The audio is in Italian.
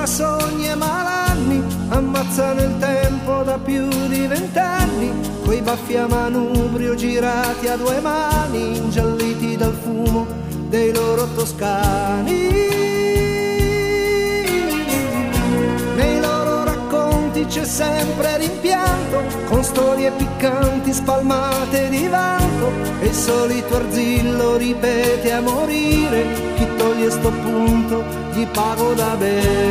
tra sogni e malanni, ammazzano il tempo da più di 20 anni, coi baffi a manubrio girati a due mani, ingialliti dal fumo dei loro toscani. Nei loro racconti c'è sempre rimpianto, con storie piccanti spalmate di vanto, e il solito arzillo ripete a morire: chi toglie sto punto gli pago da bere.